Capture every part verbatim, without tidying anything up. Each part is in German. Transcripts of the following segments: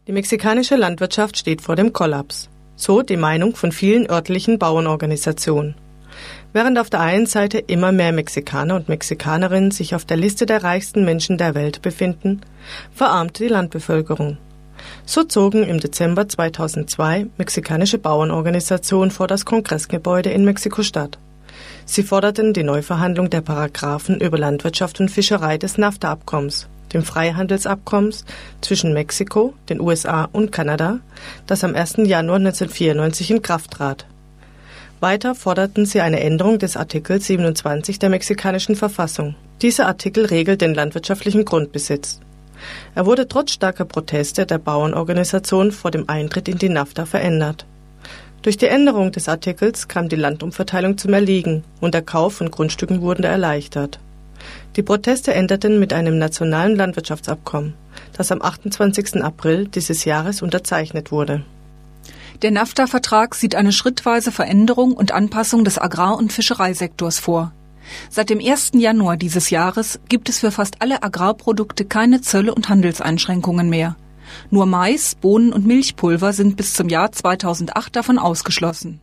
Die mexikanische Landwirtschaft steht vor dem Kollaps. So die Meinung von vielen örtlichen Bauernorganisationen. Während auf der einen Seite immer mehr Mexikaner und Mexikanerinnen sich auf der Liste der reichsten Menschen der Welt befinden, verarmt die Landbevölkerung. So zogen im Dezember zweitausendzwei mexikanische Bauernorganisationen vor das Kongressgebäude in Mexiko-Stadt. Sie forderten die Neuverhandlung der Paragraphen über Landwirtschaft und Fischerei des NAFTA-Abkommens, dem Freihandelsabkommens zwischen Mexiko, den U S A und Kanada, das am ersten Januar neunzehnhundertvierundneunzig in Kraft trat. Weiter forderten sie eine Änderung des Artikels siebenundzwanzig der mexikanischen Verfassung. Dieser Artikel regelt den landwirtschaftlichen Grundbesitz. Er wurde trotz starker Proteste der Bauernorganisation vor dem Eintritt in die NAFTA verändert. Durch die Änderung des Artikels kam die Landumverteilung zum Erliegen und der Kauf von Grundstücken wurde erleichtert. Die Proteste endeten mit einem nationalen Landwirtschaftsabkommen, das am achtundzwanzigsten April dieses Jahres unterzeichnet wurde. Der NAFTA-Vertrag sieht eine schrittweise Veränderung und Anpassung des Agrar- und Fischereisektors vor. Seit dem ersten Januar dieses Jahres gibt es für fast alle Agrarprodukte keine Zölle und Handelseinschränkungen mehr. Nur Mais, Bohnen und Milchpulver sind bis zum Jahr zweitausendacht davon ausgeschlossen.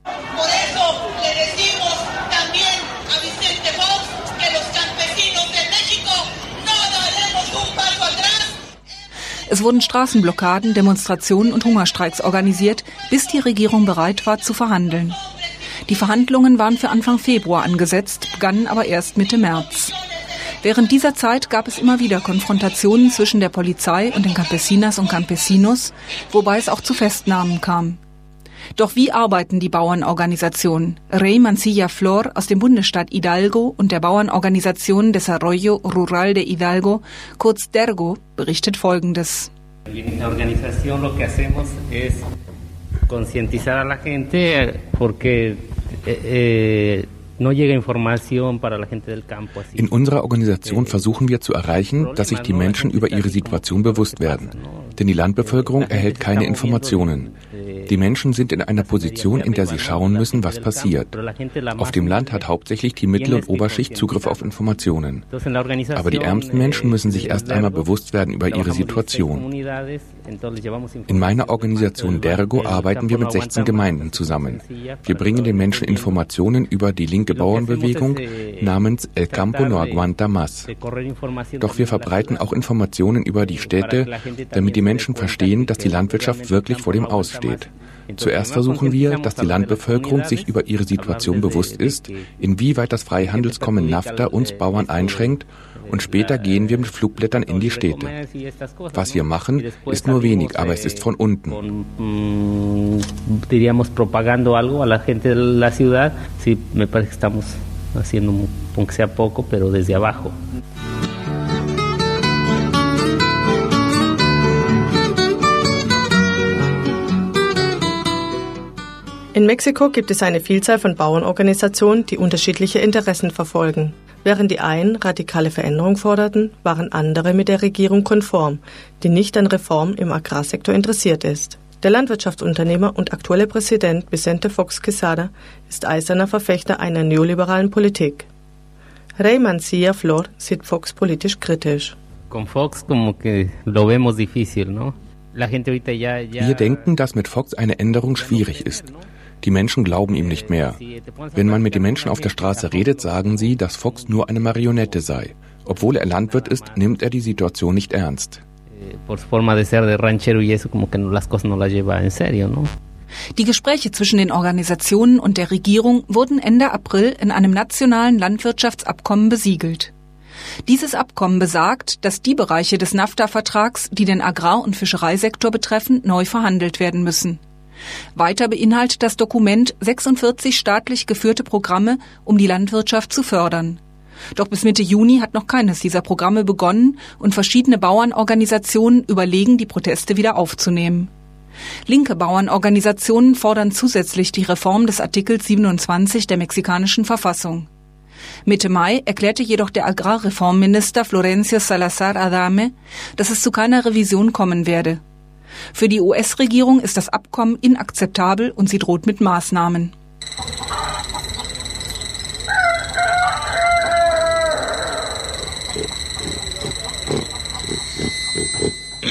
Es wurden Straßenblockaden, Demonstrationen und Hungerstreiks organisiert, bis die Regierung bereit war zu verhandeln. Die Verhandlungen waren für Anfang Februar angesetzt, begannen aber erst Mitte März. Während dieser Zeit gab es immer wieder Konfrontationen zwischen der Polizei und den Campesinas und Campesinos, wobei es auch zu Festnahmen kam. Doch wie arbeiten die Bauernorganisationen? Rey Mancilla Flor aus dem Bundesstaat Hidalgo und der Bauernorganisation Desarrollo Rural de Hidalgo, kurz DERGO, berichtet Folgendes. La organización lo que hacemos es concientizar a la gente porque eh, no llega información para la gente del campo. In unserer Organisation versuchen wir zu erreichen, dass sich die Menschen über ihre Situation bewusst werden. Denn die Landbevölkerung erhält keine Informationen. Die Menschen sind in einer Position, in der sie schauen müssen, was passiert. Auf dem Land hat hauptsächlich die Mittel- und Oberschicht Zugriff auf Informationen. Aber die ärmsten Menschen müssen sich erst einmal bewusst werden über ihre Situation. In meiner Organisation DERGO arbeiten wir mit sechzehn Gemeinden zusammen. Wir bringen den Menschen Informationen über die linke Bauernbewegung namens El Campo no aguanta más. Doch wir verbreiten auch Informationen über die Städte, damit die Menschen verstehen, dass die Landwirtschaft wirklich vor dem Aus steht. Zuerst versuchen wir, dass die Landbevölkerung sich über ihre Situation bewusst ist, inwieweit das Freihandelskommen NAFTA uns Bauern einschränkt, und später gehen wir mit Flugblättern in die Städte. Was wir machen, ist nur wenig, aber es ist von unten. Diríamos propagando algo a la gente de la ciudad, sí, me parece que estamos haciendo aunque sea poco, pero desde abajo. In Mexiko gibt es eine Vielzahl von Bauernorganisationen, die unterschiedliche Interessen verfolgen. Während die einen radikale Veränderung forderten, waren andere mit der Regierung konform, die nicht an Reform im Agrarsektor interessiert ist. Der Landwirtschaftsunternehmer und aktuelle Präsident Vicente Fox Quesada ist eiserner Verfechter einer neoliberalen Politik. Rey Mancilla Flor sieht Fox politisch kritisch. Con Fox como que lo vemos difícil, ¿no? La gente ahorita ya ya Wir denken, dass mit Fox eine Änderung schwierig ist. Die Menschen glauben ihm nicht mehr. Wenn man mit den Menschen auf der Straße redet, sagen sie, dass Fox nur eine Marionette sei. Obwohl er Landwirt ist, nimmt er die Situation nicht ernst. Die Gespräche zwischen den Organisationen und der Regierung wurden Ende April in einem nationalen Landwirtschaftsabkommen besiegelt. Dieses Abkommen besagt, dass die Bereiche des NAFTA-Vertrags, die den Agrar- und Fischereisektor betreffen, neu verhandelt werden müssen. Weiter beinhaltet das Dokument sechsundvierzig staatlich geführte Programme, um die Landwirtschaft zu fördern. Doch bis Mitte Juni hat noch keines dieser Programme begonnen und verschiedene Bauernorganisationen überlegen, die Proteste wieder aufzunehmen. Linke Bauernorganisationen fordern zusätzlich die Reform des Artikels siebenundzwanzig der mexikanischen Verfassung. Mitte Mai erklärte jedoch der Agrarreformminister Florencio Salazar Adame, dass es zu keiner Revision kommen werde. Für die U S-Regierung ist das Abkommen inakzeptabel und sie droht mit Maßnahmen.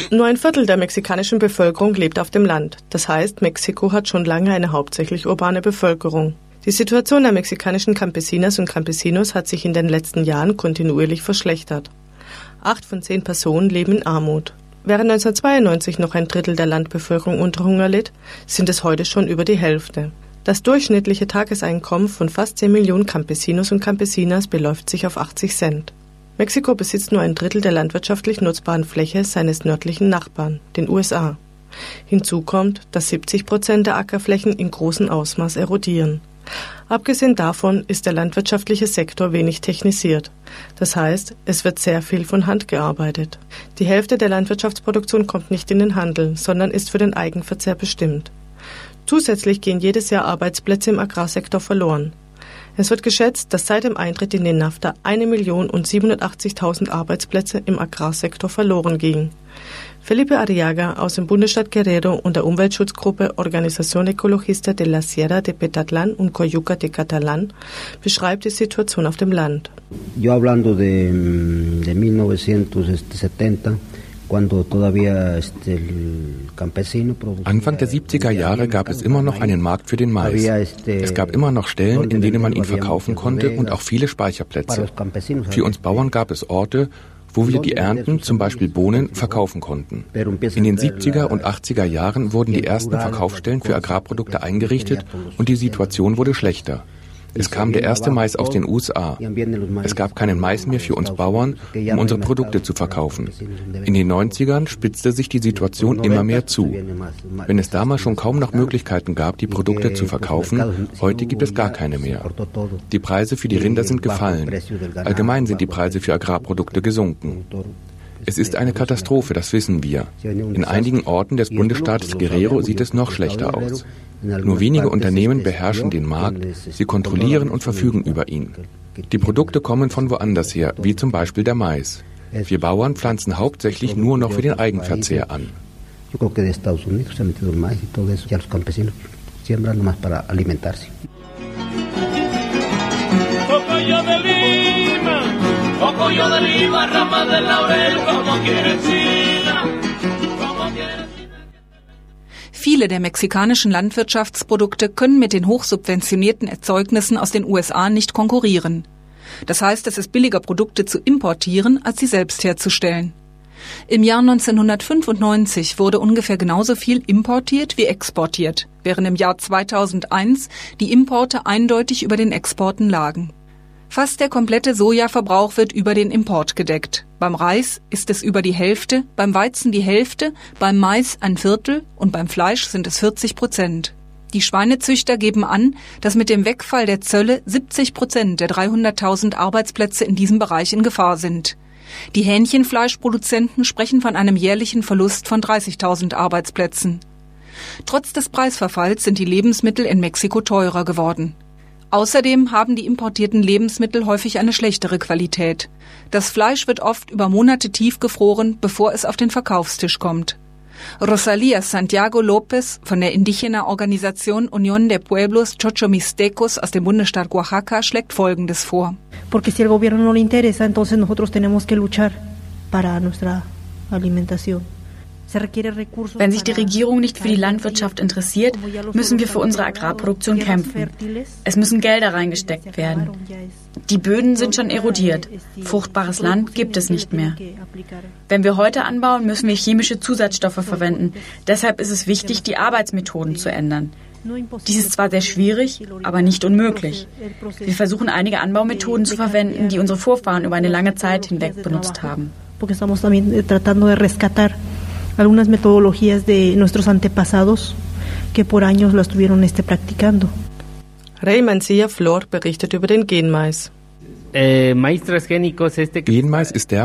Nur ein Viertel der mexikanischen Bevölkerung lebt auf dem Land. Das heißt, Mexiko hat schon lange eine hauptsächlich urbane Bevölkerung. Die Situation der mexikanischen Campesinas und Campesinos hat sich in den letzten Jahren kontinuierlich verschlechtert. Acht von zehn Personen leben in Armut. Während neunzehnhundertzweiundneunzig noch ein Drittel der Landbevölkerung unter Hunger litt, sind es heute schon über die Hälfte. Das durchschnittliche Tageseinkommen von fast zehn Millionen Campesinos und Campesinas beläuft sich auf achtzig Cent. Mexiko besitzt nur ein Drittel der landwirtschaftlich nutzbaren Fläche seines nördlichen Nachbarn, den U S A. Hinzu kommt, dass siebzig Prozent der Ackerflächen in großem Ausmaß erodieren. Abgesehen davon ist der landwirtschaftliche Sektor wenig technisiert. Das heißt, es wird sehr viel von Hand gearbeitet. Die Hälfte der Landwirtschaftsproduktion kommt nicht in den Handel, sondern ist für den Eigenverzehr bestimmt. Zusätzlich gehen jedes Jahr Arbeitsplätze im Agrarsektor verloren. Es wird geschätzt, dass seit dem Eintritt in den NAFTA eine Million und siebenhundertachtzigtausend Arbeitsplätze im Agrarsektor verloren gingen. Felipe Arriaga aus dem Bundesstaat Guerrero und der Umweltschutzgruppe Organización Ecologista de la Sierra de Petatlán und Coyuca de Catalán beschreibt die Situation auf dem Land. Yo hablando de, de mil novecientos setenta, cuando todavía este, el campesino producía. Anfang der siebziger Jahre gab es immer noch einen Markt für den Mais. Es gab immer noch Stellen, in denen man ihn verkaufen konnte und auch viele Speicherplätze. Für uns Bauern gab es Orte, wo wir die Ernten, zum Beispiel Bohnen, verkaufen konnten. In den siebziger und achtziger Jahren wurden die ersten Verkaufsstellen für Agrarprodukte eingerichtet und die Situation wurde schlechter. Es kam der erste Mais aus den U S A. Es gab keinen Mais mehr für uns Bauern, um unsere Produkte zu verkaufen. In den neunzigern spitzte sich die Situation immer mehr zu. Wenn es damals schon kaum noch Möglichkeiten gab, die Produkte zu verkaufen, heute gibt es gar keine mehr. Die Preise für die Rinder sind gefallen. Allgemein sind die Preise für Agrarprodukte gesunken. Es ist eine Katastrophe, das wissen wir. In einigen Orten des Bundesstaates Guerrero sieht es noch schlechter aus. Nur wenige Unternehmen beherrschen den Markt, sie kontrollieren und verfügen über ihn. Die Produkte kommen von woanders her, wie zum Beispiel der Mais. Wir Bauern pflanzen hauptsächlich nur noch für den Eigenverzehr an. Viele der mexikanischen Landwirtschaftsprodukte können mit den hochsubventionierten Erzeugnissen aus den U S A nicht konkurrieren. Das heißt, es ist billiger, Produkte zu importieren, als sie selbst herzustellen. Im Jahr neunzehnhundertfünfundneunzig wurde ungefähr genauso viel importiert wie exportiert, während im Jahr zweitausendeins die Importe eindeutig über den Exporten lagen. Fast der komplette Sojaverbrauch wird über den Import gedeckt. Beim Reis ist es über die Hälfte, beim Weizen die Hälfte, beim Mais ein Viertel und beim Fleisch sind es vierzig Prozent. Die Schweinezüchter geben an, dass mit dem Wegfall der Zölle siebzig Prozent der dreihunderttausend Arbeitsplätze in diesem Bereich in Gefahr sind. Die Hähnchenfleischproduzenten sprechen von einem jährlichen Verlust von dreißigtausend Arbeitsplätzen. Trotz des Preisverfalls sind die Lebensmittel in Mexiko teurer geworden. Außerdem haben die importierten Lebensmittel häufig eine schlechtere Qualität. Das Fleisch wird oft über Monate tiefgefroren, bevor es auf den Verkaufstisch kommt. Rosalía Santiago López von der indigena Organisation Unión de Pueblos Chochomistecos aus dem Bundesstaat Oaxaca schlägt Folgendes vor. Porque si el gobierno no le interesa, entonces nosotros tenemos que luchar para nuestra alimentación. Wenn sich die Regierung nicht für die Landwirtschaft interessiert, müssen wir für unsere Agrarproduktion kämpfen. Es müssen Gelder reingesteckt werden. Die Böden sind schon erodiert. Fruchtbares Land gibt es nicht mehr. Wenn wir heute anbauen, müssen wir chemische Zusatzstoffe verwenden. Deshalb ist es wichtig, die Arbeitsmethoden zu ändern. Dies ist zwar sehr schwierig, aber nicht unmöglich. Wir versuchen einige Anbaumethoden zu verwenden, die unsere Vorfahren über eine lange Zeit hinweg benutzt haben. Algunas metodologías de nuestros antepasados que por años lo estuvieron este practicando. Rey Mancilla Flor berichtet über den Genmais. Eh, maíz transgénicos este Genmais ist der